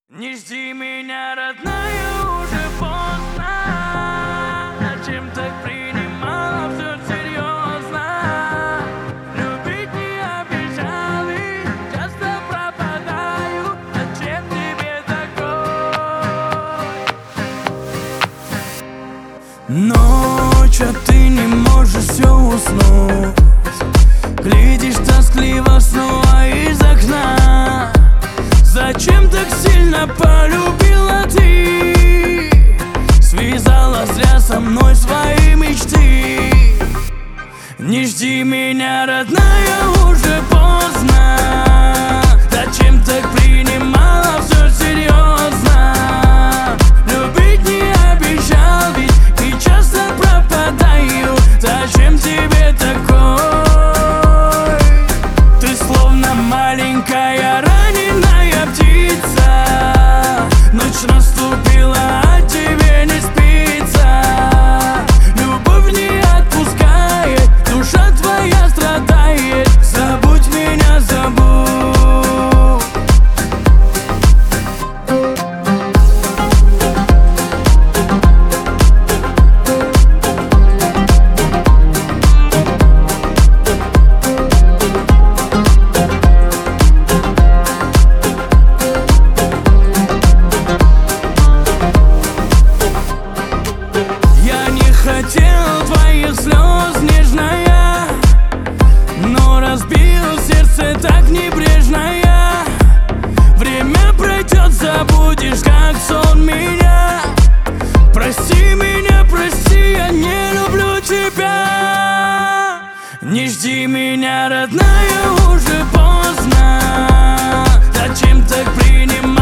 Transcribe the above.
Не жди меня, родная, уже поздно. Зачем так принимала все серьезно? Любить не обещал и часто пропадаю. Зачем тебе такой? Ночь, а ты не можешь все уснуть. Глядишь тоскливо снова из окна. Зачем так сильно полюбила ты? Связала зря со мной свои мечты. Не жди меня, родная, уже поздно. Зачем так принимала все серьезно? Любить не обещал, ведь и часто пропадаю. Зачем тебе такой? Ты словно маленькая раненая птица. Ночь наступила, а тебе не спится. Любовь не отпускает, душа твоя страдает. Забудь меня, забудь. Хотел твоих слез, нежная, но разбил сердце так небрежно я. Время пройдет, забудешь, как сон меня. Прости меня, прости, я не люблю тебя. Не жди меня, родная, уже поздно. Зачем так принимать?